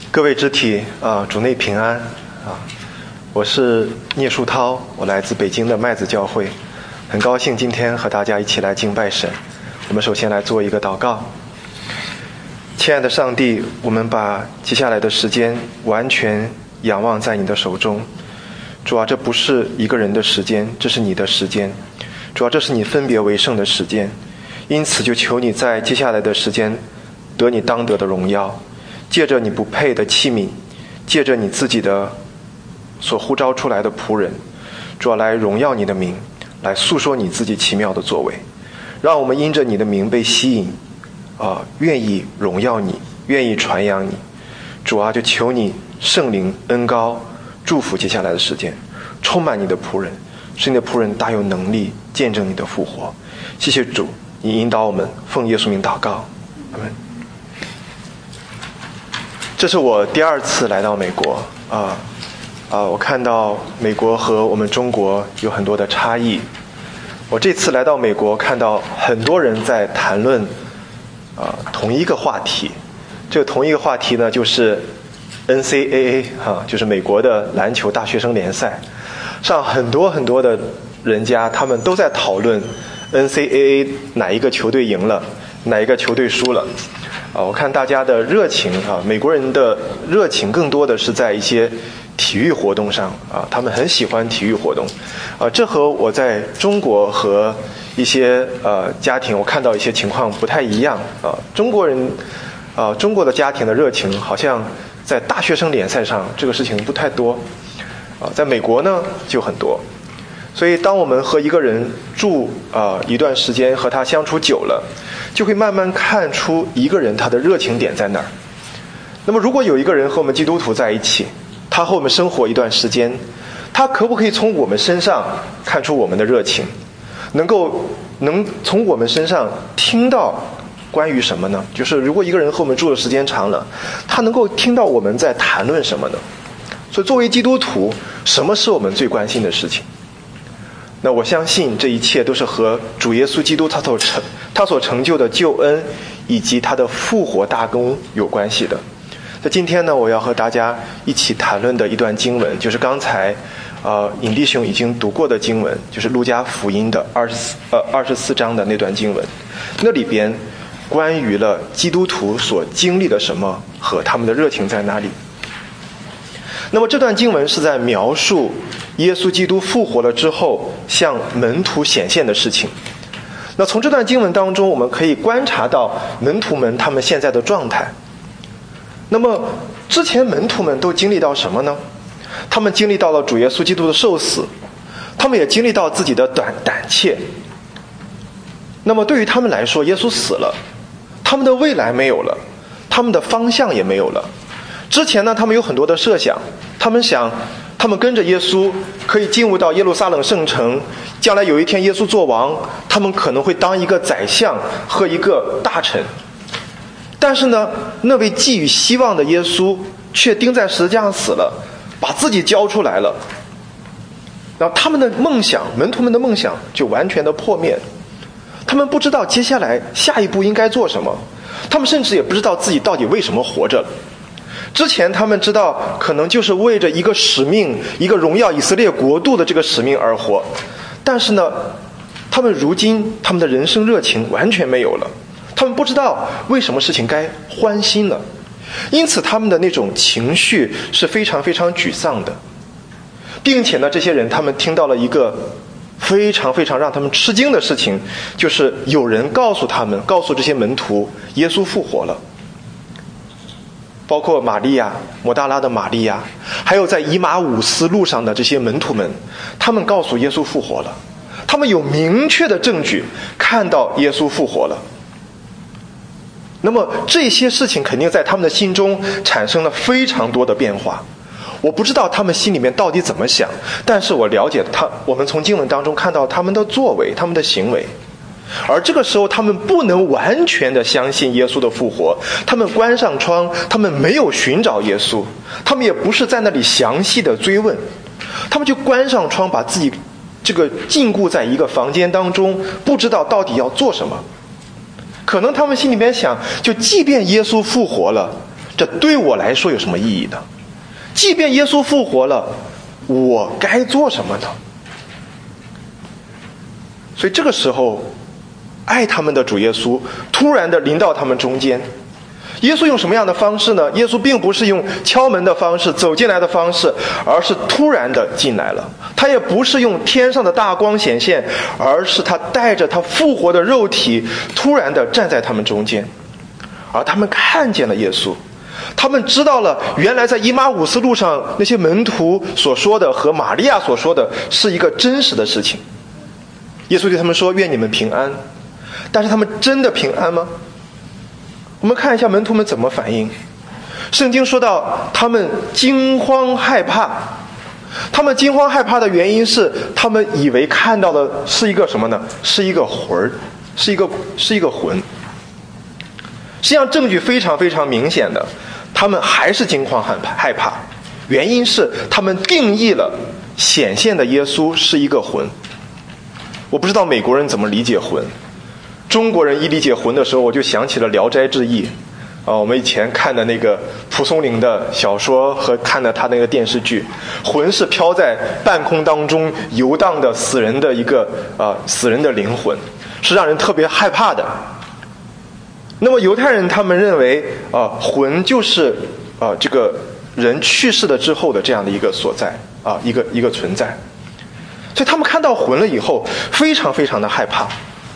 各位肢体主内平安我是聂树涛，我来自北京的麦子教会，很高兴今天和大家一起来敬拜神。我们首先来做一个祷告。亲爱的上帝，我们把接下来的时间完全仰望在你的手中。主啊，这不是一个人的时间，这是你的时间。主啊，这是你分别为圣的时间，因此就求你在接下来的时间得你当得的荣耀，借着你不配的器皿，借着你自己的所呼召出来的仆人，主啊，来荣耀你的名，来诉说你自己奇妙的作为，让我们因着你的名被吸引愿意荣耀你，愿意传扬你。主啊，就求你圣灵恩膏祝福接下来的时间，充满你的仆人，使你的仆人大有能力见证你的复活。谢谢主，你引导我们，奉耶稣名祷告，阿们。这是我第二次来到美国我看到美国和我们中国有很多的差异。我这次来到美国，看到很多人在谈论同一个话题。这个同一个话题呢，就是 NCAA 就是美国的篮球大学生联赛上，很多很多的人家他们都在讨论 NCAA 哪一个球队赢了，哪一个球队输了。我看大家的热情美国人的热情更多的是在一些体育活动上他们很喜欢体育活动这和我在中国和一些家庭我看到一些情况不太一样中国人中国的家庭的热情好像在大学生联赛上这个事情不太多在美国呢就很多。所以当我们和一个人住一段时间，和他相处久了，就会慢慢看出一个人他的热情点在哪儿。那么如果有一个人和我们基督徒在一起，他和我们生活一段时间，他可不可以从我们身上看出我们的热情，能从我们身上听到关于什么呢？就是如果一个人和我们住的时间长了，他能够听到我们在谈论什么呢？所以作为基督徒，什么是我们最关心的事情？那我相信这一切都是和主耶稣基督他所成就的救恩以及他的复活大功有关系的。在今天呢，我要和大家一起谈论的一段经文，就是刚才尹弟兄已经读过的经文，就是路加福音的24章的那段经文。那里边关于了基督徒所经历的什么和他们的热情在哪里。那么这段经文是在描述耶稣基督复活了之后向门徒显现的事情。那从这段经文当中，我们可以观察到门徒们他们现在的状态。那么之前门徒们都经历到什么呢？他们经历到了主耶稣基督的受死，他们也经历到自己的胆怯。那么对于他们来说，耶稣死了，他们的未来没有了，他们的方向也没有了。之前呢，他们有很多的设想，他们想他们跟着耶稣可以进入到耶路撒冷圣城，将来有一天耶稣做王，他们可能会当一个宰相和一个大臣。但是呢，那位寄予希望的耶稣却钉在十字架上死了，把自己交出来了。然后他们的梦想，门徒们的梦想就完全的破灭。他们不知道接下来下一步应该做什么，他们甚至也不知道自己到底为什么活着。之前他们知道可能就是为着一个使命，一个荣耀以色列国度的这个使命而活，但是呢，他们如今他们的人生热情完全没有了，他们不知道为什么事情该欢欣了，因此他们的那种情绪是非常非常沮丧的。并且呢，这些人他们听到了一个非常非常让他们吃惊的事情，就是有人告诉这些门徒耶稣复活了。包括玛利亚，抹大拉的玛利亚，还有在以马忤斯路上的这些门徒们，他们告诉耶稣复活了，他们有明确的证据看到耶稣复活了。那么这些事情肯定在他们的心中产生了非常多的变化。我不知道他们心里面到底怎么想，但是我了解我们从经文当中看到他们的作为，他们的行为。而这个时候他们不能完全的相信耶稣的复活，他们关上窗，他们没有寻找耶稣，他们也不是在那里详细的追问，他们就关上窗，把自己这个禁锢在一个房间当中，不知道到底要做什么。可能他们心里面想，就即便耶稣复活了， 这对我来说有什么意义呢？即便耶稣复活了，我该做什么呢？所以这个时候，爱他们的主耶稣突然的临到他们中间。耶稣用什么样的方式呢？耶稣并不是用敲门的方式走进来的方式，而是突然的进来了。他也不是用天上的大光显现，而是他带着他复活的肉体突然的站在他们中间。而他们看见了耶稣，他们知道了原来在以马忤斯路上那些门徒所说的和玛利亚所说的是一个真实的事情。耶稣对他们说：愿你们平安。但是他们真的平安吗？我们看一下门徒们怎么反应。圣经说到他们惊慌害怕，他们惊慌害怕的原因是他们以为看到的是一个什么呢？是一个魂，是一个魂。实际上证据非常非常明显的，他们还是惊慌害怕，原因是他们定义了显现的耶稣是一个魂。我不知道美国人怎么理解魂，中国人一理解魂的时候，我就想起了《聊斋志异》我们以前看的那个蒲松龄的小说和看的他那个电视剧，魂是飘在半空当中游荡的死人的一个死人的灵魂，是让人特别害怕的。那么犹太人他们认为魂就是这个人去世了之后的这样的一个所在一个存在，所以他们看到魂了以后非常非常的害怕。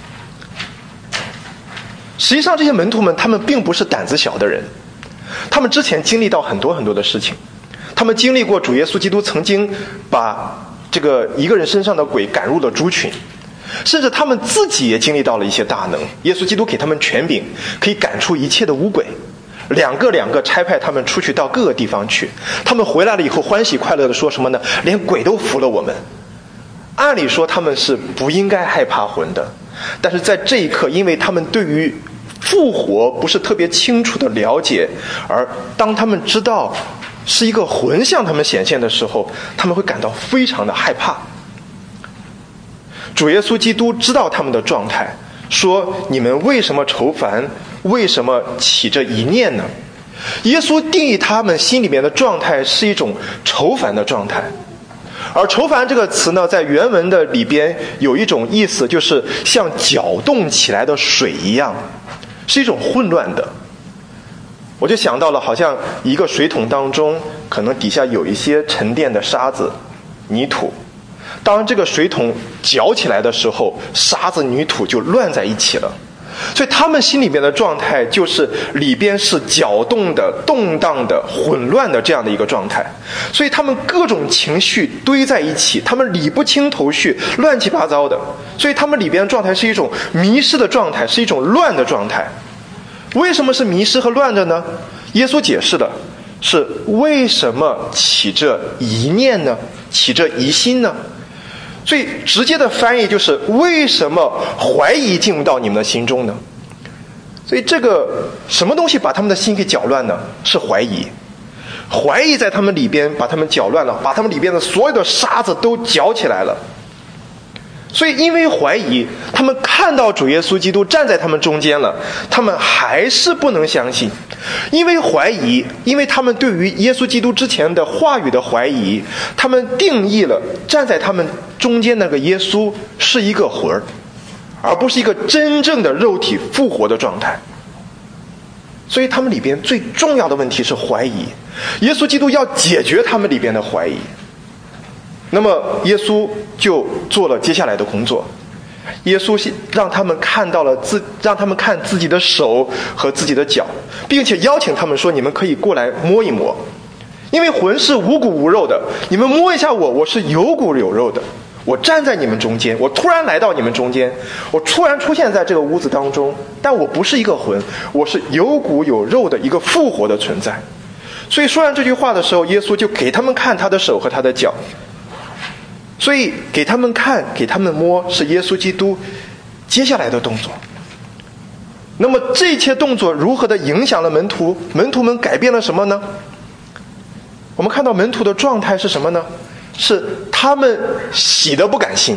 实际上这些门徒们他们并不是胆子小的人，他们之前经历到很多很多的事情，他们经历过主耶稣基督曾经把这个一个人身上的鬼赶入了猪群，甚至他们自己也经历到了一些大能。耶稣基督给他们权柄，可以赶出一切的污鬼，两个差派他们出去到各个地方去。他们回来了以后欢喜快乐的说什么呢？连鬼都服了我们。按理说他们是不应该害怕魂的，但是在这一刻，因为他们对于复活不是特别清楚的了解，而当他们知道是一个魂向他们显现的时候，他们会感到非常的害怕。主耶稣基督知道他们的状态，说你们为什么愁烦，为什么起着一念呢？耶稣定义他们心里面的状态是一种愁烦的状态。而愁烦这个词呢，在原文的里边有一种意思，就是像搅动起来的水一样，是一种混乱的。我就想到了好像一个水桶当中可能底下有一些沉淀的沙子泥土，当这个水桶搅起来的时候，沙子泥土就乱在一起了。所以他们心里面的状态就是里边是搅动的、动荡的、混乱的这样的一个状态，所以他们各种情绪堆在一起，他们理不清头绪，乱七八糟的。所以他们里边的状态是一种迷失的状态，是一种乱的状态。为什么是迷失和乱的呢？耶稣解释的是为什么起这一念呢？起这疑心呢？最直接的翻译就是为什么怀疑进入到你们的心中呢？所以这个什么东西把他们的心给搅乱呢？是怀疑。怀疑在他们里边把他们搅乱了，把他们里边的所有的沙子都搅起来了。所以因为怀疑，他们看到主耶稣基督站在他们中间了，他们还是不能相信。因为怀疑，因为他们对于耶稣基督之前的话语的怀疑，他们定义了站在他们中间那个耶稣是一个魂儿，而不是一个真正的肉体复活的状态。所以他们里边最重要的问题是怀疑，耶稣基督要解决他们里边的怀疑。那么耶稣就做了接下来的工作，耶稣让他们看自己的手和自己的脚，并且邀请他们说：你们可以过来摸一摸，因为魂是无骨无肉的，你们摸一下我是有骨有肉的，我站在你们中间，我突然来到你们中间，我突然出现在这个屋子当中，但我不是一个魂，我是有骨有肉的一个复活的存在。所以说完这句话的时候，耶稣就给他们看他的手和他的脚。所以给他们看，给他们摸，是耶稣基督接下来的动作。那么这一切动作如何的影响了门徒？门徒们改变了什么呢？我们看到门徒的状态是什么呢？是他们喜得不敢信。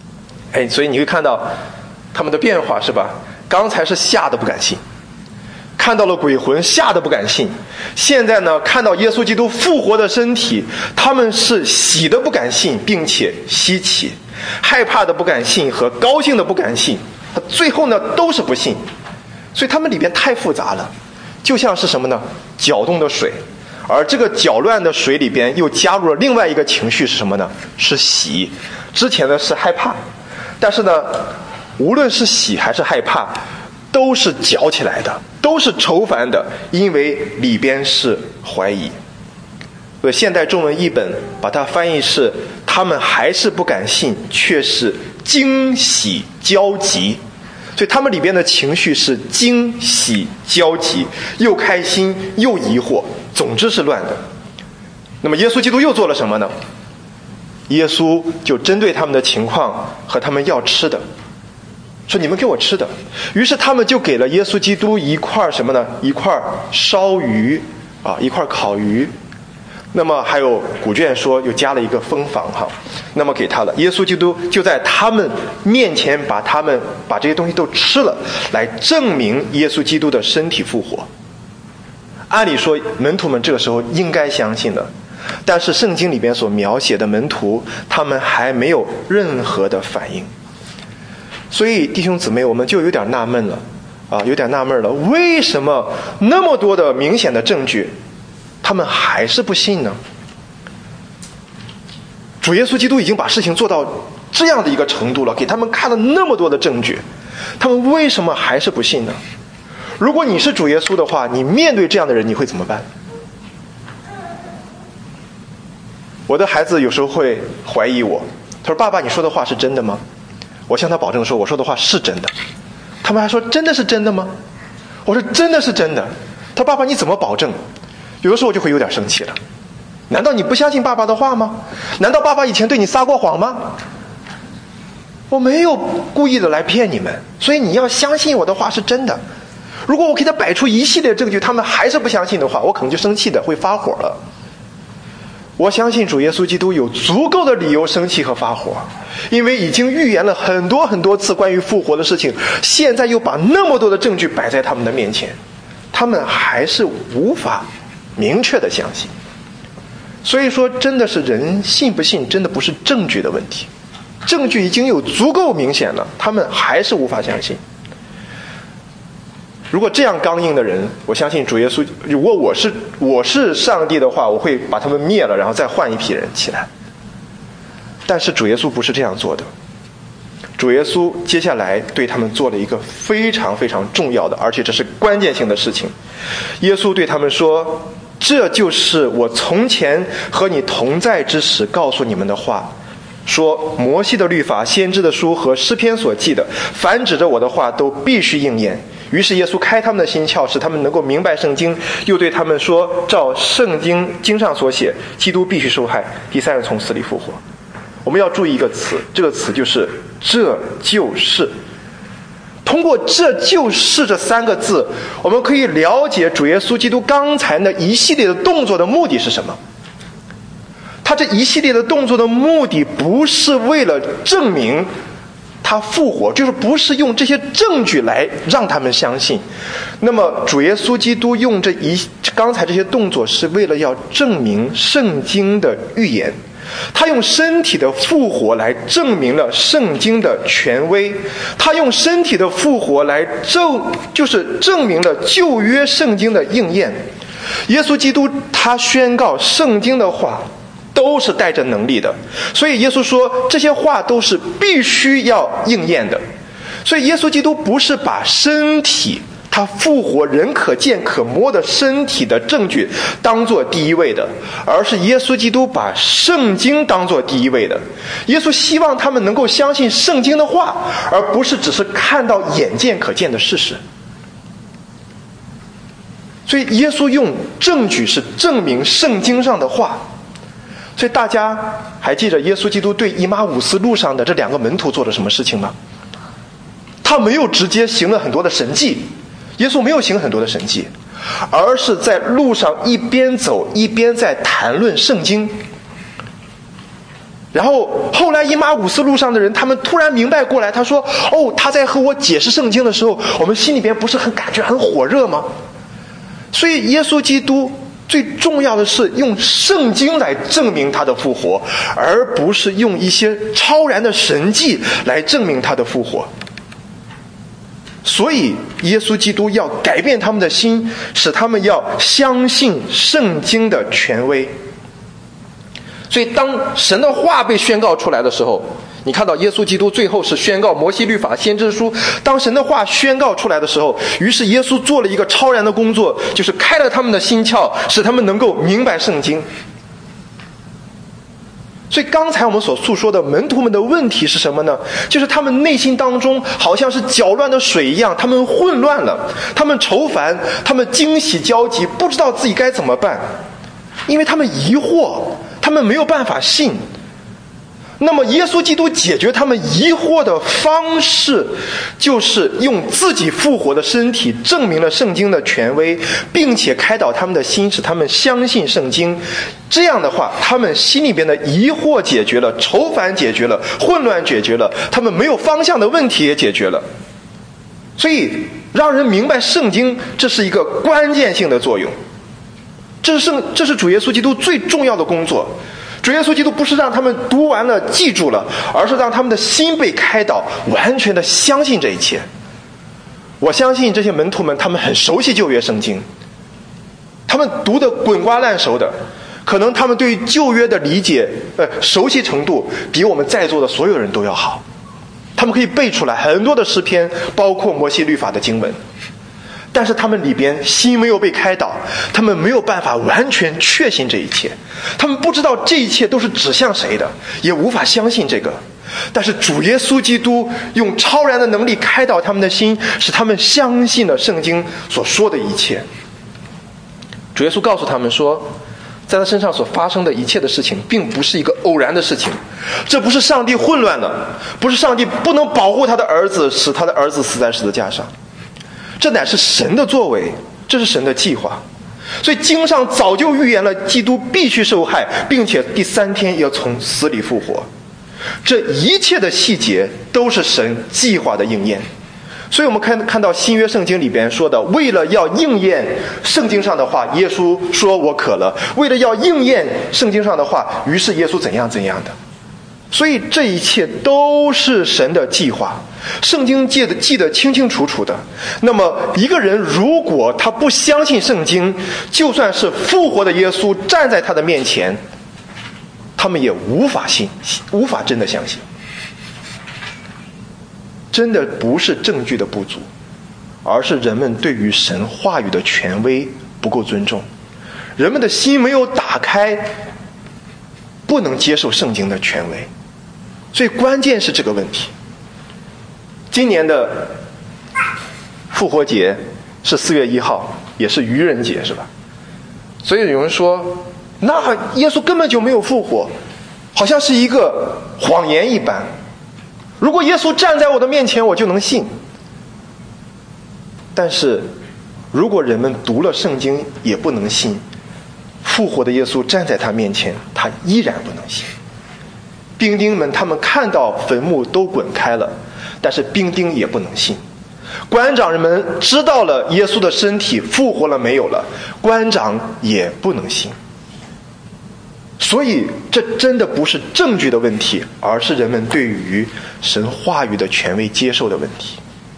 所以你会看到他们的变化，是吧？刚才是吓得不敢信， 看到了鬼魂，吓得不敢信。现在呢，看到耶稣基督复活的身体，他们是喜的不敢信，并且稀奇；害怕的不敢信和高兴的不敢信，最后呢都是不信。所以他们里边太复杂了，就像是什么呢？搅动的水，而这个搅乱的水里边又加入了另外一个情绪是什么呢？是喜。之前呢是害怕，但是呢，无论是喜还是害怕，都是搅起来的，都是愁烦的，因为里边是怀疑。所以现代中文译本把它翻译是他们还是不敢信，却是惊喜焦急。所以他们里边的情绪是惊喜焦急，又开心又疑惑，总之是乱的。那么耶稣基督又做了什么呢？耶稣就针对他们的情况和他们要吃的说，你们给我吃的。于是他们就给了耶稣基督一块什么呢？一块烧鱼一块烤鱼。那么还有古卷说又加了一个蜂房那么给他了。耶稣基督就在他们面前把这些东西都吃了，来证明耶稣基督的身体复活。按理说门徒们这个时候应该相信的，但是圣经里边所描写的门徒，他们还没有任何的反应。所以弟兄姊妹，我们就有点纳闷了有点纳闷了，为什么那么多的明显的证据他们还是不信呢？主耶稣基督已经把事情做到这样的一个程度了，给他们看了那么多的证据，他们为什么还是不信呢？如果你是主耶稣的话，你面对这样的人你会怎么办？我的孩子有时候会怀疑我，他说，爸爸，你说的话是真的吗？我向他保证说，我说的话是真的。他们还说，真的是真的吗？我说，真的是真的。他说，爸爸你怎么保证？有的时候我就会有点生气了。难道你不相信爸爸的话吗？难道爸爸以前对你撒过谎吗？我没有故意的来骗你们，所以你要相信我的话是真的。如果我给他摆出一系列证据，他们还是不相信的话，我可能就生气的会发火了。我相信主耶稣基督有足够的理由生气和发火，因为已经预言了很多很多次关于复活的事情，现在又把那么多的证据摆在他们的面前，他们还是无法明确的相信。所以说真的是人信不信真的不是证据的问题，证据已经有足够明显了，他们还是无法相信。如果这样刚硬的人，我相信主耶稣，如果我是上帝的话，我会把他们灭了，然后再换一批人起来。但是主耶稣不是这样做的，主耶稣接下来对他们做了一个非常非常重要的，而且这是关键性的事情。耶稣对他们说，这就是我从前和你同在之时告诉你们的话，说摩西的律法、先知的书和诗篇所记的，凡指着我的话都必须应验。于是耶稣开他们的心窍，使他们能够明白圣经，又对他们说，照圣经上所写，基督必须受害，第三日从死里复活。我们要注意一个词，这个词就是这就是。通过这就是这三个字，我们可以了解主耶稣基督刚才那一系列的动作的目的是什么。他这一系列的动作的目的不是为了证明他复活，就是不是用这些证据来让他们相信。那么主耶稣基督用刚才这些动作是为了要证明圣经的预言，他用身体的复活来证明了圣经的权威，他用身体的复活来就是证明了旧约圣经的应验。耶稣基督他宣告圣经的话都是带着能力的，所以耶稣说这些话都是必须要应验的。所以耶稣基督不是把身体他复活人可见可摸的身体的证据当作第一位的，而是耶稣基督把圣经当作第一位的。耶稣希望他们能够相信圣经的话，而不是只是看到眼见可见的事实。所以耶稣用证据是证明圣经上的话。所以大家还记得耶稣基督对以马五斯路上的这两个门徒做了什么事情吗？他没有直接行了很多的神迹，耶稣没有行很多的神迹，而是在路上一边走一边在谈论圣经。然后后来以马五斯路上的人他们突然明白过来，他说他在和我解释圣经的时候，我们心里边不是感觉很火热吗？ 所以耶稣基督最重要的是用圣经来证明他的复活，而不是用一些超然的神迹来证明他的复活。所以耶稣基督要改变他们的心，使他们要相信圣经的权威。所以当神的话被宣告出来的时候，你看到耶稣基督最后是宣告摩西律法先知书。当神的话宣告出来的时候，于是耶稣做了一个超然的工作，就是开了他们的心窍，使他们能够明白圣经。所以刚才我们所诉说的门徒们的问题是什么呢？就是他们内心当中好像是搅乱的水一样，他们混乱了，他们愁烦，他们惊喜交集，不知道自己该怎么办，因为他们疑惑，他们没有办法信。那么耶稣基督解决他们疑惑的方式，就是用自己复活的身体证明了圣经的权威，并且开导他们的心，使他们相信圣经。这样的话，他们心里边的疑惑解决了，愁烦解决了，混乱解决了，他们没有方向的问题也解决了。所以让人明白圣经，这是一个关键性的作用，这是主耶稣基督最重要的工作。主耶稣基督不是让他们读完了记住了，而是让他们的心被开导，完全的相信这一切。我相信这些门徒们，他们很熟悉旧约圣经，他们读得滚瓜烂熟的，可能他们对于旧约的理解熟悉程度比我们在座的所有人都要好。他们可以背出来很多的诗篇，包括摩西律法的经文，但是他们里边心没有被开导，他们没有办法完全确信这一切，他们不知道这一切都是指向谁的，也无法相信这个。但是主耶稣基督用超然的能力开导他们的心，使他们相信了圣经所说的一切。主耶稣告诉他们说，在他身上所发生的一切的事情并不是一个偶然的事情，这不是上帝混乱了，不是上帝不能保护他的儿子，使他的儿子死在十字架上，这乃是神的作为，这是神的计划。所以经上早就预言了基督必须受害，并且第3天要从死里复活。这一切的细节都是神计划的应验。所以我们看到新约圣经里边说的，为了要应验圣经上的话，耶稣说我渴了，为了要应验圣经上的话，于是耶稣怎样怎样的。所以这一切都是神的计划，圣经记得清清楚楚的。那么一个人如果他不相信圣经，就算是复活的耶稣站在他的面前，他们也无法真的相信。真的不是证据的不足，而是人们对于神话语的权威不够尊重，人们的心没有打开，不能接受圣经的权威。所以关键是这个问题。今年的复活节是4月1号，也是愚人节，是吧？所以有人说，那耶稣根本就没有复活，好像是一个谎言一般。如果耶稣站在我的面前，我就能信。但是如果人们读了圣经也不能信，复活的耶稣站在他面前，他依然不能信。兵丁们他们看到坟墓都滚开了，但是兵丁也不能信。官长人们知道了耶稣的身体复活了没有了，官长也不能信。所以这真的不是证据的问题，而是人们对于神话语的权威接受的问题。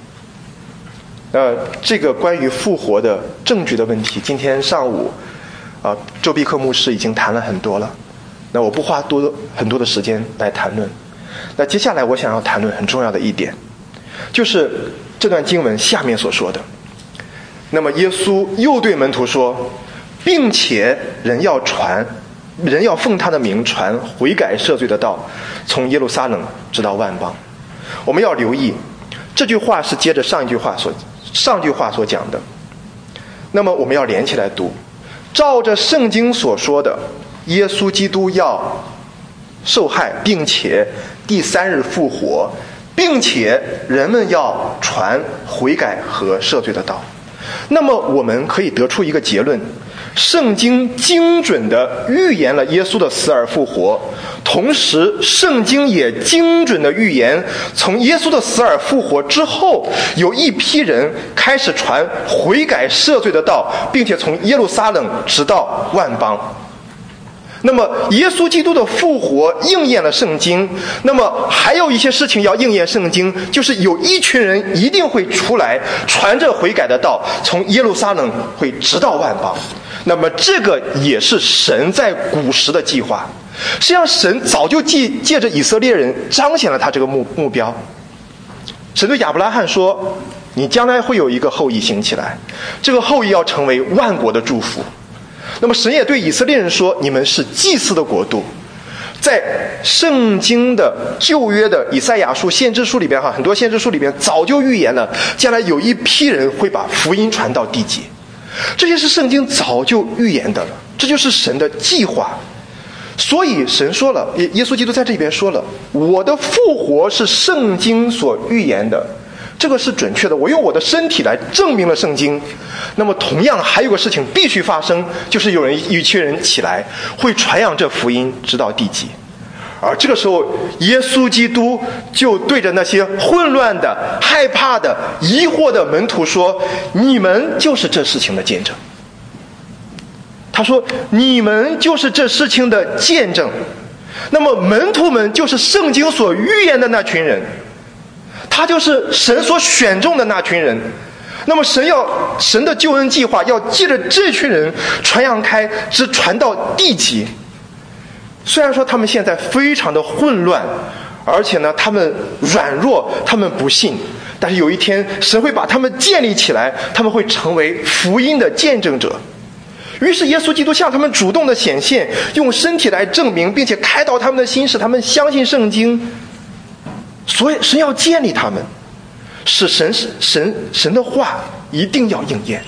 这个关于复活的证据的问题，今天上午周必克牧师已经谈了很多了，那我不花很多的时间来谈论。那接下来我想要谈论很重要的一点，就是这段经文下面所说的。那么耶稣又对门徒说，并且人要奉他的名传悔改赦罪的道，从耶路撒冷直到万邦。我们要留意，这句话是接着上句话所讲的。那么我们要连起来读，照着圣经所说的，耶稣基督要受害，并且第3日复活，并且人们要传悔改和赦罪的道。那么我们可以得出一个结论， 圣经精准地预言了耶稣的死而复活，同时圣经也精准地预言，从耶稣的死而复活之后，有一批人开始传悔改赦罪的道，并且从耶路撒冷直到万邦。那么耶稣基督的复活应验了圣经，那么还有一些事情要应验圣经，就是有一群人一定会出来传着悔改的道，从耶路撒冷会直到万邦。那么这个也是神在古时的计划，实际上神早就借着以色列人彰显了他这个目标。神对亚伯拉罕说，你将来会有一个后裔兴起来，这个后裔要成为万国的祝福。那么神也对以色列人说，你们是祭司的国度。在圣经的旧约的以赛亚书先知书里边，很多先知书里边早就预言了，将来有一批人会把福音传到地极。这些是圣经早就预言的了，这就是神的计划。所以神说了，耶稣基督在这里边说了，我的复活是圣经所预言的，这个是准确的，我用我的身体来证明了圣经。那么同样还有个事情必须发生，就是有一群人起来会传扬这福音直到地极。而这个时候耶稣基督就对着那些混乱的、害怕的、疑惑的门徒说，你们就是这事情的见证。他说，你们就是这事情的见证。那么门徒们就是圣经所预言的那群人，他就是神所选中的那群人。那么神的救恩计划要借着这群人传扬开，直传到地极。虽然说他们现在非常的混乱，而且呢他们软弱，他们不信，但是有一天神会把他们建立起来，他们会成为福音的见证者。于是耶稣基督向他们主动的显现，用身体来证明，并且开导他们的心，使他们相信圣经。所以神要建立他们，使神的话一定要应验。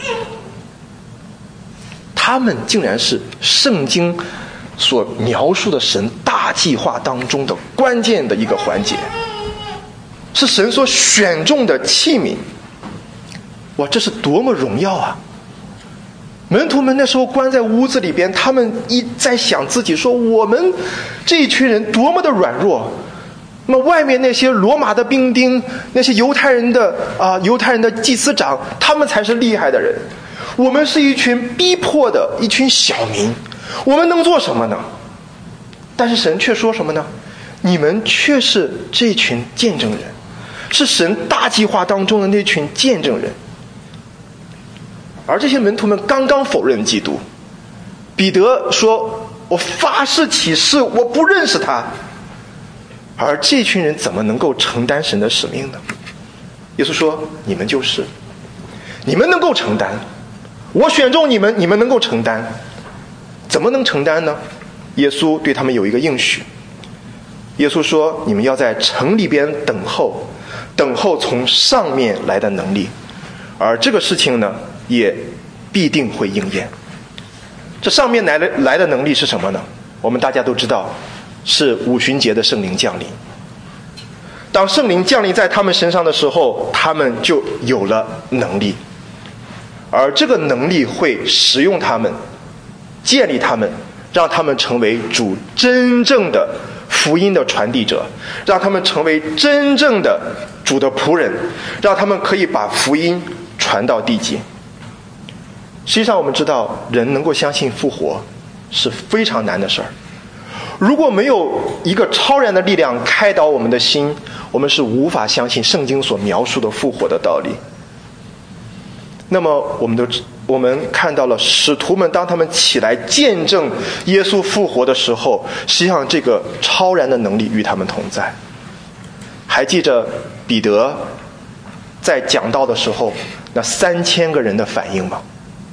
他们竟然是圣经所描述的神大计划当中的关键的一个环节，是神所选中的器皿。哇，这是多么荣耀啊！门徒们那时候关在屋子里边，他们一在想自己说，我们这一群人多么的软弱，那么外面那些罗马的兵丁，那些犹太人的祭司长，他们才是厉害的人，我们是一群逼迫的一群小民，我们能做什么呢？但是神却说什么呢？你们却是这群见证人，是神大计划当中的那群见证人。而这些门徒们刚刚否认基督，彼得说，我发誓起誓，我不认识他。而这群人怎么能够承担神的使命呢？耶稣说，你们就是，你们能够承担，我选中你们，你们能够承担。怎么能承担呢？耶稣对他们有一个应许，耶稣说，你们要在城里边等候从上面来的能力。而这个事情呢，也必定会应验。这上面来的能力是什么呢？我们大家都知道，是五旬节的圣灵降临。当圣灵降临在他们身上的时候，他们就有了能力，而这个能力会使用他们，建立他们，让他们成为主真正的福音的传递者，让他们成为真正的主的仆人，让他们可以把福音传到地极。实际上我们知道，人能够相信复活是非常难的事儿。如果没有一个超然的力量开导我们的心，我们是无法相信圣经所描述的复活的道理。那么我们看到了使徒们，当他们起来见证耶稣复活的时候，实际上这个超然的能力与他们同在。还记着彼得在讲道的时候那3000个人的反应吗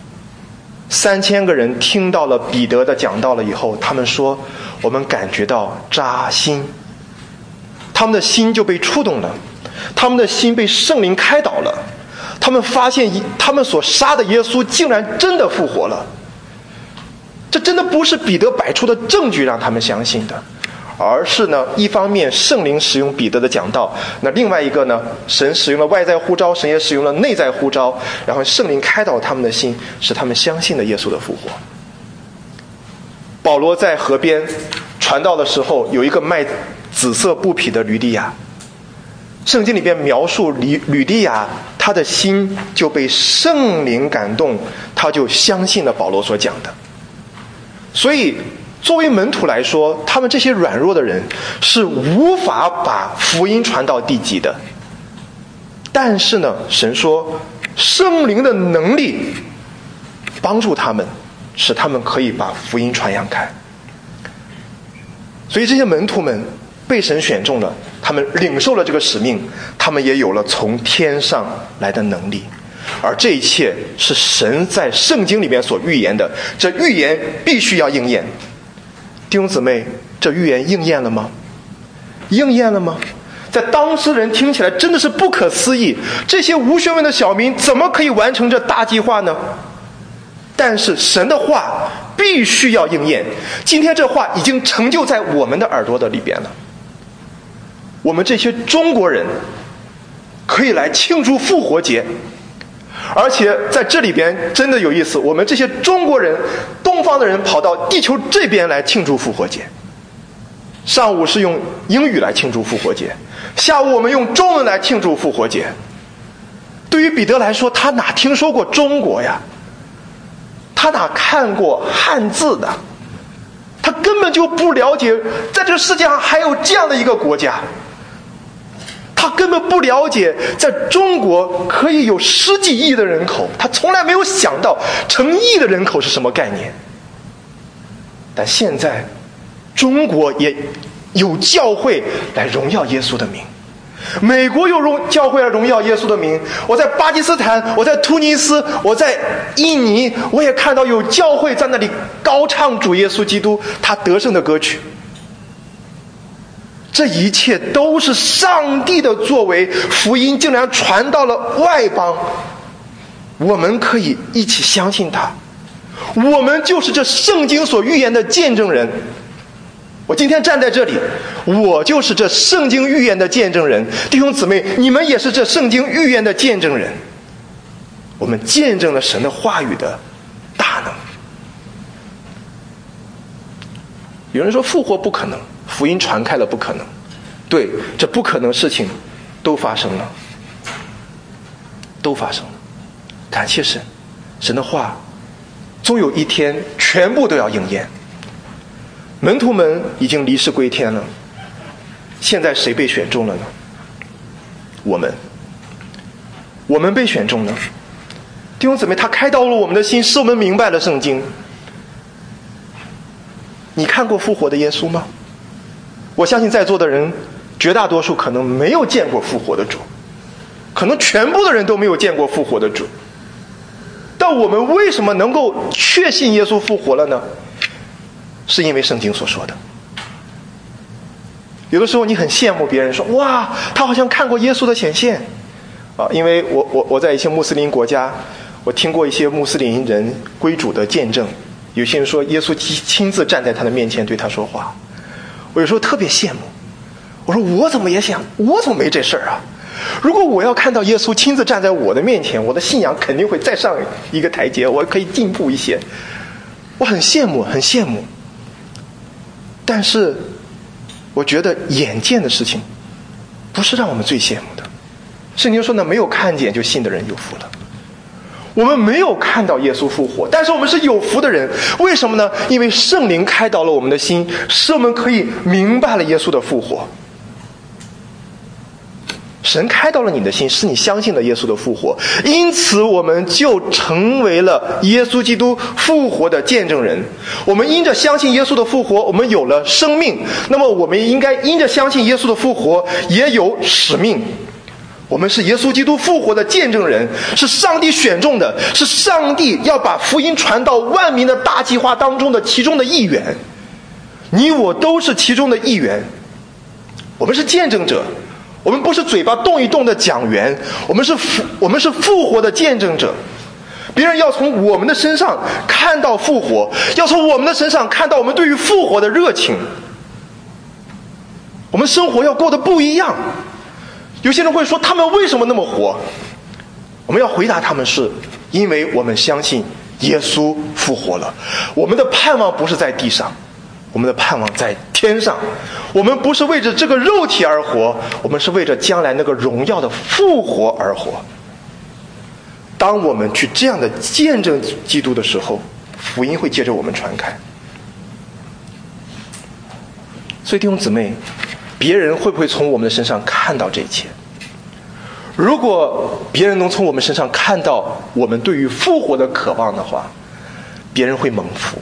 ？3000个人听到了彼得的讲道了以后，他们说，我们感觉到扎心，他们的心就被触动了，他们的心被圣灵开导了，他们发现他们所杀的耶稣竟然真的复活了。这真的不是彼得摆出的证据让他们相信的， 而是呢，一方面圣灵使用彼得的讲道，那另外一个呢，神使用了外在呼召，神也使用了内在呼召，然后圣灵开导他们的心，使他们相信了耶稣的复活。保罗在河边传道的时候，有一个卖紫色布匹的吕底亚，圣经里边描述吕底亚，他的心就被圣灵感动，他就相信了保罗所讲的。所以作为门徒来说，他们这些软弱的人是无法把福音传到地极的。但是呢，神说圣灵的能力帮助他们，使他们可以把福音传扬开。所以这些门徒们被神选中了，他们领受了这个使命，他们也有了从天上来的能力。而这一切是神在圣经里面所预言的，这预言必须要应验。弟兄姊妹，这预言应验了吗？应验了吗？在当时人听起来真的是不可思议，这些无学问的小民怎么可以完成这大计划呢？但是神的话必须要应验，今天这话已经成就在我们的耳朵的里边了。我们这些中国人可以来庆祝复活节，而且在这里边真的有意思，我们这些中国人，东方的人跑到地球这边来庆祝复活节。上午是用英语来庆祝复活节，下午我们用中文来庆祝复活节。对于彼得来说，他哪听说过中国呀？他哪看过汉字的？他根本就不了解在这个世界上还有这样的一个国家，他根本不了解在中国可以有10几亿的人口，他从来没有想到成亿的人口是什么概念。但现在中国也有教会来荣耀耶稣的名，美国有教会来荣耀耶稣的名，我在巴基斯坦，我在突尼斯，我在印尼，我也看到有教会在那里高唱主耶稣基督他得胜的歌曲。这一切都是上帝的作为，福音竟然传到了外邦，我们可以一起相信他，我们就是这圣经所预言的见证人。我今天站在这里，我就是这圣经预言的见证人。弟兄姊妹，你们也是这圣经预言的见证人。我们见证了神的话语的大能。有人说复活不可能，福音传开了不可能。对，这不可能事情都发生了，都发生了。感谢神，神的话终有一天全部都要应验。门徒们已经离世归天了，现在谁被选中了呢？我们被选中了。弟兄姊妹，他开导了我们的心，使我们明白了圣经。你看过复活的耶稣吗？我相信在座的人绝大多数可能没有见过复活的主，可能全部的人都没有见过复活的主。但我们为什么能够确信耶稣复活了呢？是因为圣经所说的。有的时候你很羡慕别人说，哇，他好像看过耶稣的显现啊！因为我在一些穆斯林国家，我听过一些穆斯林人归主的见证，有些人说耶稣亲自站在他的面前对他说话。我有时候特别羡慕，我说我怎么也想，我怎么没这事儿啊？如果我要看到耶稣亲自站在我的面前，我的信仰肯定会再上一个台阶，我可以进步一些。我很羡慕，很羡慕。但是我觉得眼见的事情不是让我们最羡慕的。圣经说呢，没有看见就信的人有福了。我们没有看到耶稣复活，但是我们是有福的人。为什么呢？因为圣灵开导了我们的心，使我们可以明白了耶稣的复活。神开导了你的心，使你相信了耶稣的复活，因此我们就成为了耶稣基督复活的见证人。我们因着相信耶稣的复活，我们有了生命，那么我们应该因着相信耶稣的复活也有使命。我们是耶稣基督复活的见证人，是上帝选中的，是上帝要把福音传到万民的大计划当中的其中的一员。你我都是其中的一员，我们是见证者，我们不是嘴巴动一动的讲员，我们是复活的见证者。别人要从我们的身上看到复活，要从我们的身上看到我们对于复活的热情。 我们生活要过得不一样。有些人会说他们为什么那么活？我们要回答他们是因为我们相信耶稣复活了。我们的盼望不是在地上，我们的盼望在天上。我们不是为着这个肉体而活，我们是为着将来那个荣耀的复活而活。当我们去这样的见证基督的时候，福音会接着我们传开。所以弟兄姊妹，别人会不会从我们的身上看到这一切？如果别人能从我们身上看到我们对于复活的渴望的话，别人会蒙福。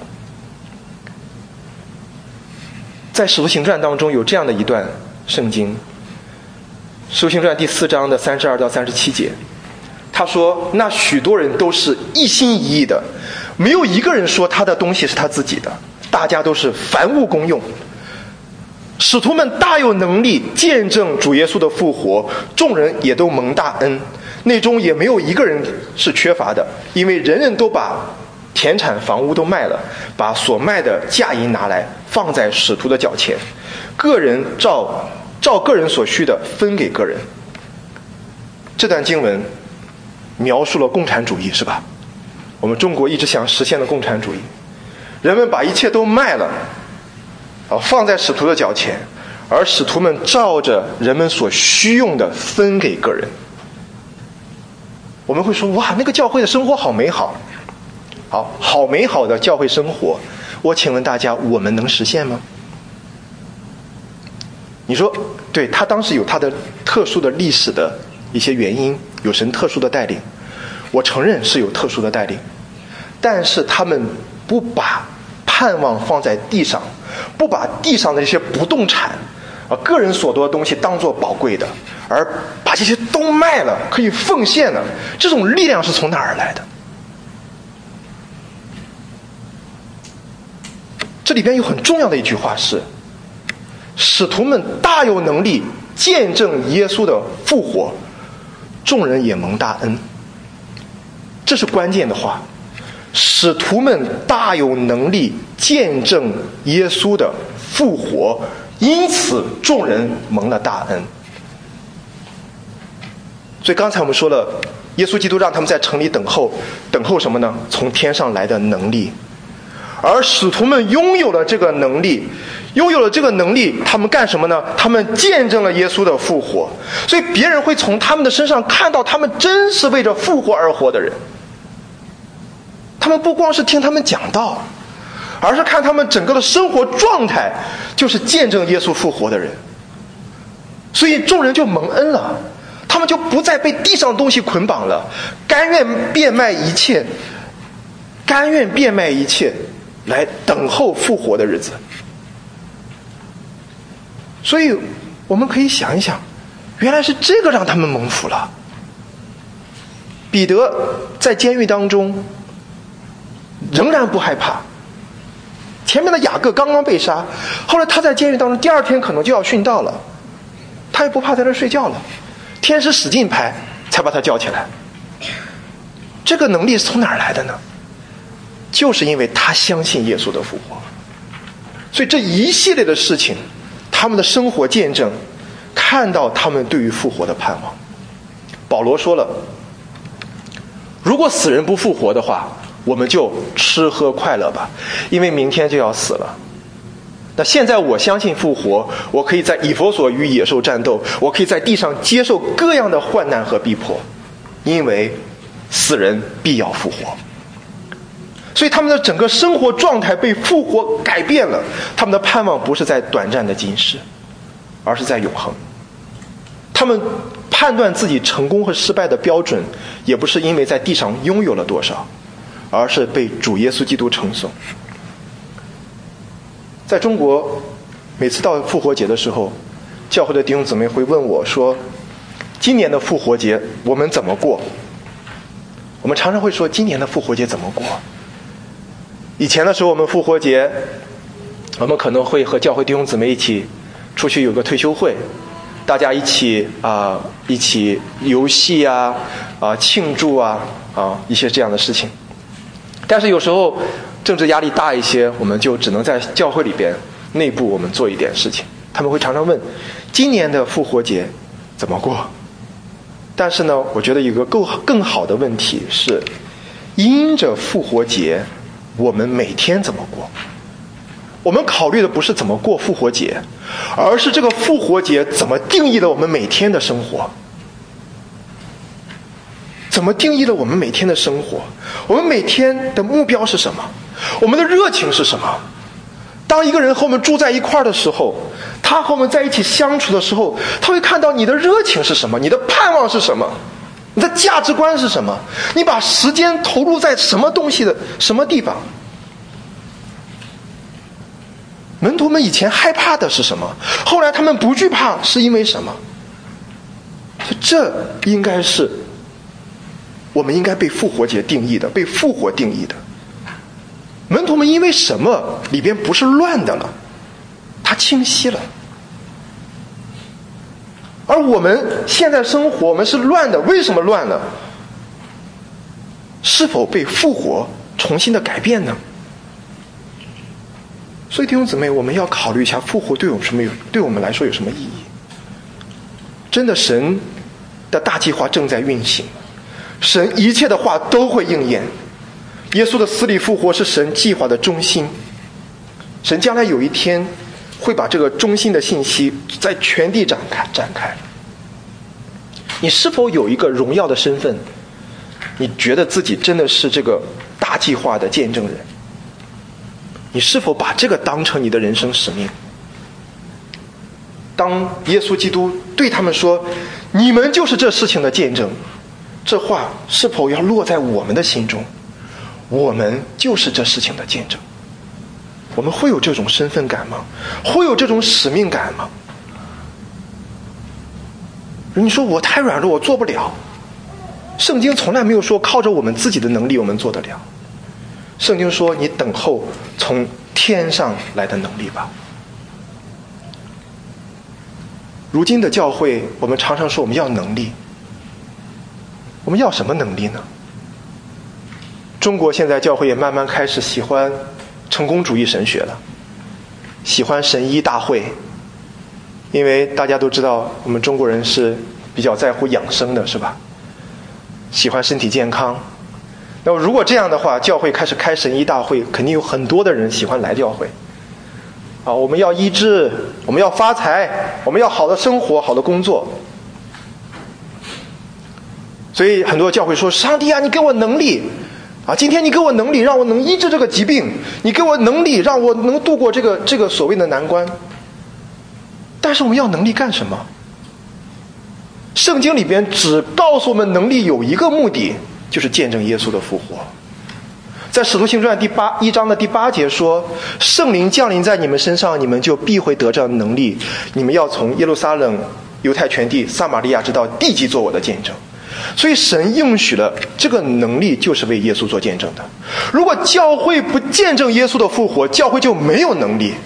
在使徒行传当中有这样的一段圣经，使徒行传第4章的32到37节，他说那许多人都是一心一意的，没有一个人说他的东西是他自己的，大家都是凡物公用。使徒们大有能力见证主耶稣的复活，众人也都蒙大恩，内中也没有一个人是缺乏的，因为人人都把田产房屋都卖了，把所卖的价银拿来放在使徒的脚前，个人照个人所需的分给个人。这段经文描述了共产主义，是吧？我们中国一直想实现的共产主义，人们把一切都卖了，放在使徒的脚前，而使徒们照着人们所需用的分给个人。我们会说，哇，那个教会的生活好美好，好美好的教会生活，我请问大家，我们能实现吗？你说，对，他当时有他的特殊的历史的一些原因，有神特殊的带领，我承认是有特殊的带领，但是他们不把盼望放在地上，不把地上的这些不动产个人所得的东西当作宝贵的，而把这些都卖了，可以奉献了。这种力量是从哪儿来的？这里边有很重要的一句话是，使徒们大有能力见证耶稣的复活，众人也蒙大恩。这是关键的话，使徒们大有能力见证耶稣的复活，因此众人蒙了大恩。所以刚才我们说了，耶稣基督让他们在城里等候什么呢？从天上来的能力。而使徒们拥有了这个能力，他们干什么呢？他们见证了耶稣的复活。所以别人会从他们的身上看到他们真是为着复活而活的人。他们不光是听他们讲道，而是看他们整个的生活状态就是见证耶稣复活的人。所以众人就蒙恩了，他们就不再被地上的东西捆绑了，甘愿变卖一切来等候复活的日子。所以我们可以想一想，原来是这个让他们蒙福了。彼得在监狱当中仍然不害怕，前面的雅各刚刚被杀，后来他在监狱当中第二天可能就要殉道了，他也不怕在这睡觉了，天使使劲拍才把他叫起来。这个能力是从哪儿来的呢？就是因为他相信耶稣的复活。所以这一系列的事情，他们的生活见证看到他们对于复活的盼望。保罗说了，如果死人不复活的话，我们就吃喝快乐吧，因为明天就要死了。那现在我相信复活，我可以在以弗所与野兽战斗，我可以在地上接受各样的患难和逼迫，因为死人必要复活。所以他们的整个生活状态被复活改变了，他们的盼望不是在短暂的今世，而是在永恒。他们判断自己成功和失败的标准，也不是因为在地上拥有了多少，而是被主耶稣基督称颂。在中国，每次到复活节的时候，教会的弟兄姊妹会问我说，今年的复活节我们怎么过？我们常常会说，今年的复活节怎么过？以前的时候，我们复活节，我们可能会和教会弟兄姊妹一起出去有个退休会，大家一起游戏庆祝一些这样的事情。但是有时候政治压力大一些，我们就只能在教会里边内部我们做一点事情。 他们会常常问，今年的复活节怎么过？但是呢，我觉得有个更好的问题是，因着复活节，我们每天怎么过？我们考虑的不是怎么过复活节，而是这个复活节怎么定义了我们每天的生活。怎么定义了我们每天的生活？我们每天的目标是什么？我们的热情是什么？当一个人和我们住在一块儿的时候，他和我们在一起相处的时候，他会看到你的热情是什么，你的盼望是什么，你的价值观是什么，你把时间投入在什么东西的什么地方。门徒们以前害怕的是什么？后来他们不惧怕是因为什么？这应该是我们应该被复活节定义的，被复活定义的。门徒们因为什么里边不是乱的了？它清晰了。而我们现在生活，我们是乱的，为什么乱了？是否被复活重新的改变呢？所以弟兄姊妹，我们要考虑一下复活对我们来说有什么意义。真的，神的大计划正在运行，神一切的话都会应验。耶稣的死里复活是神计划的中心，神将来有一天会把这个中心的信息在全地展开。你是否有一个荣耀的身份？你觉得自己真的是这个大计划的见证人？你是否把这个当成你的人生使命？当耶稣基督对他们说，你们就是这事情的见证，这话是否要落在我们的心中？我们就是这事情的见证。我们会有这种身份感吗？会有这种使命感吗？你说我太软弱，我做不了。圣经从来没有说靠着我们自己的能力我们做得了。圣经说，你等候从天上来的能力吧。如今的教会，我们常常说我们要能力，我们要什么能力呢？中国现在教会也慢慢开始喜欢成功主义神学了，喜欢神医大会，因为大家都知道我们中国人是比较在乎养生的，是吧？喜欢身体健康。那么如果这样的话，教会开始开神医大会，肯定有很多的人喜欢来教会。我们要医治，我们要发财，我们要好的生活，好的工作。所以很多教会说，上帝啊，你给我能力今天你给我能力，让我能医治这个疾病，你给我能力，让我能度过这个所谓的难关。但是我们要能力干什么？圣经里边只告诉我们能力有一个目的，就是见证耶稣的复活。在使徒行传1章的第8节说，圣灵降临在你们身上，你们就必会得着能力，你们要从耶路撒冷、犹太全地、撒玛利亚直到地极做我的见证。所以神应许了这个能力，就是为耶稣做见证的。如果教会不见证耶稣的复活，教会就没有能力。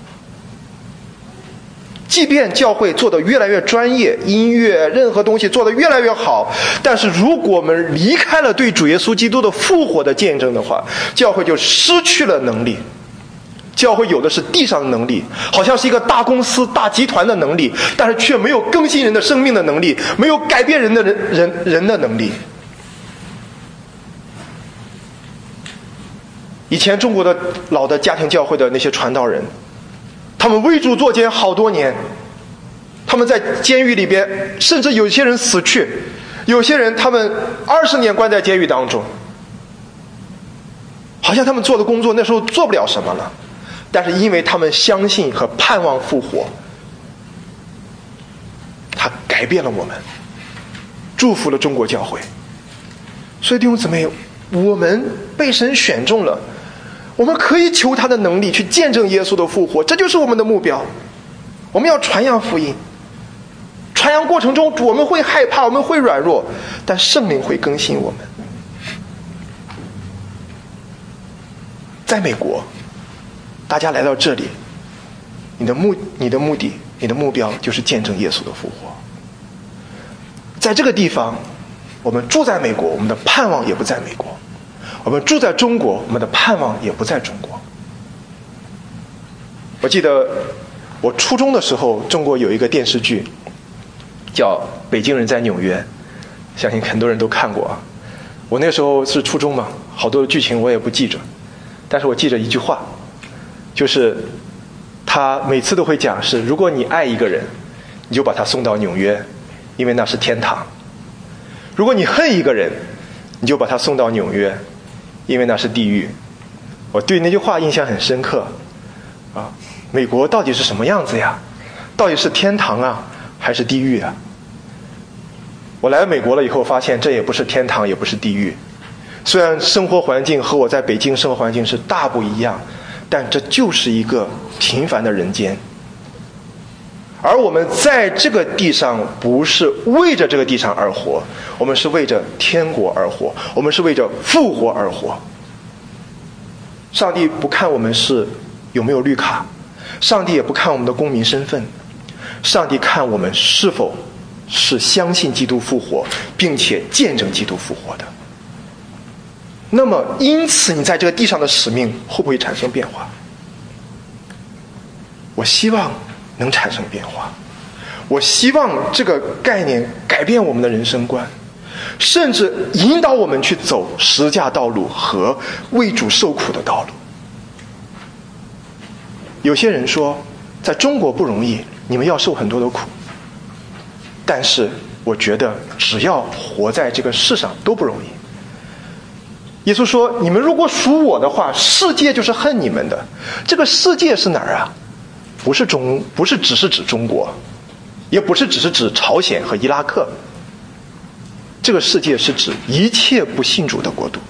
即便教会做得越来越专业，音乐任何东西做得越来越好，但是如果我们离开了对主耶稣基督的复活的见证的话，教会就失去了能力。教会有的是地上的能力，好像是一个大公司大集团的能力，但是却没有更新人的生命的能力，没有改变人的能力。以前中国的老的家庭教会的那些传道人，他们为主作监好多年，他们在监狱里边，甚至有些人死去，有些人他们20年关在监狱当中，好像他们做的工作那时候做不了什么了，但是因为他们相信和盼望复活，他改变了我们，祝福了中国教会。所以弟兄姊妹，我们被神选中了，我们可以求他的能力去见证耶稣的复活，这就是我们的目标。我们要传扬福音，传扬过程中我们会害怕，我们会软弱，但圣灵会更新我们。在美国，大家来到这里，你的目的，你的目标就是见证耶稣的复活。在这个地方，我们住在美国，我们的盼望也不在美国；我们住在中国，我们的盼望也不在中国。我记得我初中的时候，中国有一个电视剧叫《北京人在纽约》，相信很多人都看过啊。我那时候是初中嘛，好多的剧情我也不记着，但是我记着一句话，就是他每次都会讲是，如果你爱一个人，你就把他送到纽约，因为那是天堂；如果你恨一个人，你就把他送到纽约，因为那是地狱。我对那句话印象很深刻啊！美国到底是什么样子呀？到底是天堂啊，还是地狱啊？我来美国了以后发现，这也不是天堂，也不是地狱。虽然生活环境和我在北京生活环境是大不一样，但这就是一个平凡的人间。而我们在这个地上不是为着这个地上而活，我们是为着天国而活，我们是为着复活而活。上帝不看我们是有没有绿卡，上帝也不看我们的公民身份，上帝看我们是否是相信基督复活，并且见证基督复活的。那么因此你在这个地上的使命会不会产生变化？我希望能产生变化，我希望这个概念改变我们的人生观，甚至引导我们去走十架道路和为主受苦的道路。有些人说在中国不容易，你们要受很多的苦，但是我觉得只要活在这个世上都不容易。耶稣说，你们如果属我的话，世界就是恨你们的。这个世界是哪儿啊？不是只是指中国，也不是只是指朝鲜和伊拉克，这个世界是指一切不信主的国度，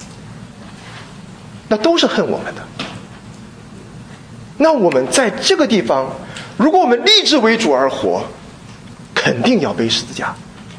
那都是恨我们的。那我们在这个地方，如果我们立志为主而活，肯定要背十字架。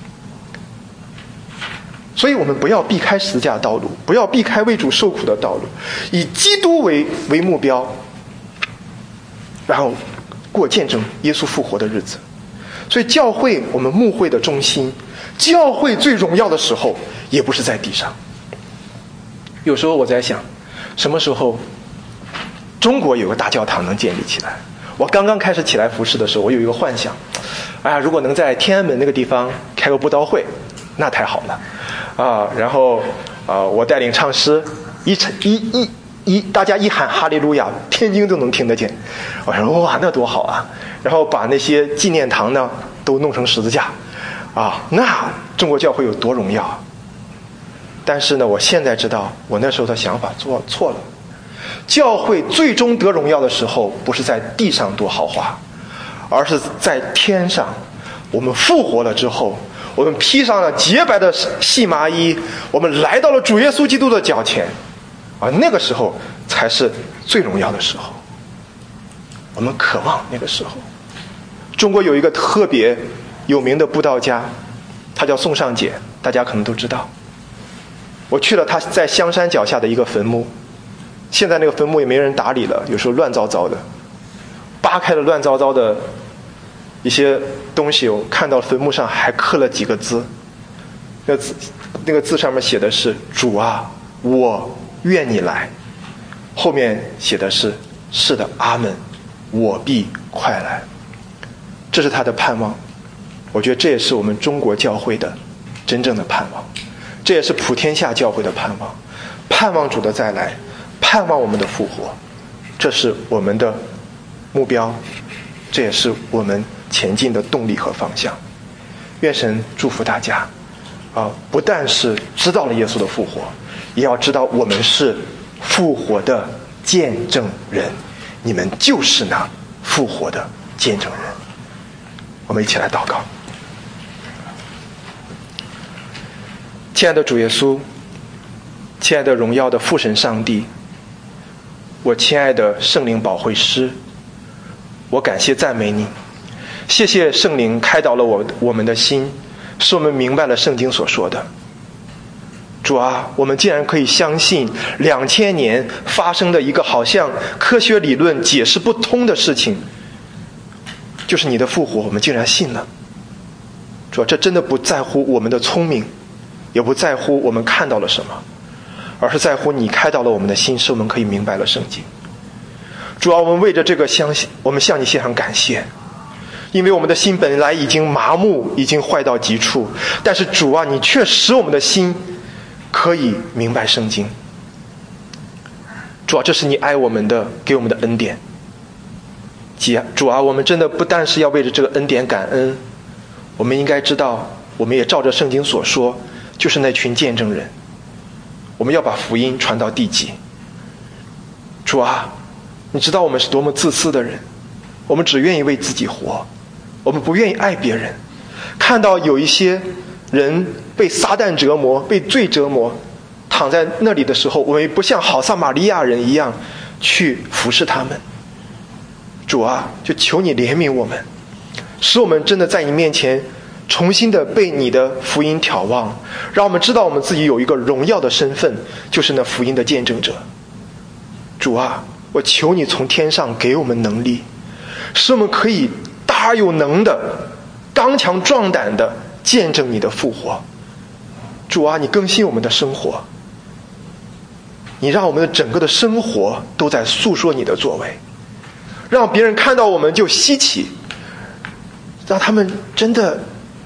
所以我们不要避开十字架的道路，不要避开为主受苦的道路，以基督为目标，然后过见证耶稣复活的日子。所以教会，我们牧会的中心，教会最荣耀的时候也不是在地上。有时候我在想，什么时候中国有个大教堂能建立起来？我刚刚开始起来服侍的时候，我有一个幻想，如果能在天安门那个地方开个布道会，那太好了啊！然后我带领唱诗，大家一喊哈利路亚，天津都能听得见。我说哇，那多好啊！然后把那些纪念堂呢都弄成十字架啊，那中国教会有多荣耀！但是呢，我现在知道我那时候的想法错了。教会最终得荣耀的时候，不是在地上多豪华，而是在天上。我们复活了之后，我们披上了洁白的细麻衣，我们来到了主耶稣基督的脚前，那个时候才是最荣耀的时候。我们渴望那个时候。中国有一个特别有名的布道家，他叫宋尚俭，大家可能都知道。我去了他在香山脚下的一个坟墓，现在那个坟墓也没人打理了，有时候乱糟糟的，扒开了乱糟糟的一些东西，我看到坟墓上还刻了几个字，那个字上面写的是主啊，我愿你来，后面写的是是的，阿们，我必快来。这是他的盼望，我觉得这也是我们中国教会的真正的盼望，这也是普天下教会的盼望，盼望主的再来，盼望我们的复活，这是我们的目标，这也是我们前进的动力和方向。愿神祝福大家不但是知道了耶稣的复活，也要知道我们是复活的见证人，你们就是那复活的见证人。我们一起来祷告。亲爱的主耶稣，亲爱的荣耀的父神上帝，我亲爱的圣灵保惠师，我感谢赞美你，谢谢圣灵开导了我们的心，使我们明白了圣经所说的。主啊，我们竟然可以相信2000年发生的一个好像科学理论解释不通的事情，就是你的复活，我们竟然信了。主啊，这真的不在乎我们的聪明，也不在乎我们看到了什么，而是在乎你开导了我们的心，使我们可以明白了圣经。 主啊，我们为着这个相信，我们向你献上感谢，因为我们的心本来已经麻木，已经坏到极处，但是主啊，你却使我们的心可以明白圣经。主啊，这是你爱我们的，给我们的恩典。主啊，我们真的不但是要为着这个恩典感恩，我们应该知道，我们也照着圣经所说，就是那群见证人，我们要把福音传到地极。主啊，你知道我们是多么自私的人，我们只愿意为自己活，我们不愿意爱别人。看到有一些人被撒旦折磨，被罪折磨，躺在那里的时候，我们不像好撒玛利亚人一样去服侍他们。主啊，就求你怜悯我们，使我们真的在你面前重新的被你的福音眺望，让我们知道我们自己有一个荣耀的身份，就是那福音的见证者。主啊，我求你从天上给我们能力，使我们可以大有能的、刚强壮胆的见证你的复活。主啊，你更新我们的生活，你让我们的整个的生活都在诉说你的作为，让别人看到我们就稀奇，让他们真的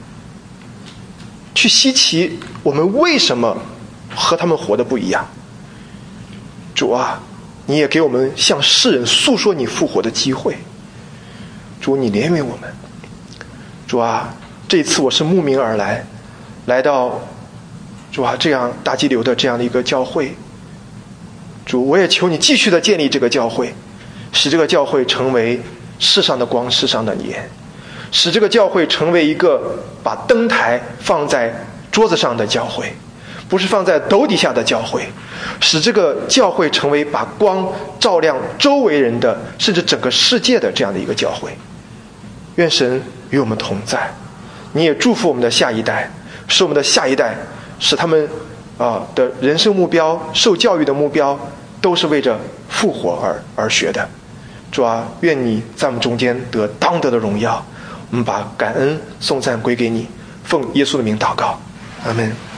去稀奇我们为什么和他们活得不一样。主啊，你也给我们向世人诉说你复活的机会。主，你怜悯我们。主啊，这次我是慕名而来，来到主啊这样大激流的这样的一个教会。主，我也求你继续的建立这个教会，使这个教会成为世上的光，世上的盐，使这个教会成为一个把灯台放在桌子上的教会，不是放在斗底下的教会，使这个教会成为把光照亮周围人的，甚至整个世界的这样的一个教会。愿神与我们同在，你也祝福我们的下一代，使我们的下一代，使他们的人生目标、受教育的目标都是为着复活而学的。主啊，愿你在我们中间得当得的荣耀，我们把感恩颂赞归给你，奉耶稣的名祷告，阿们。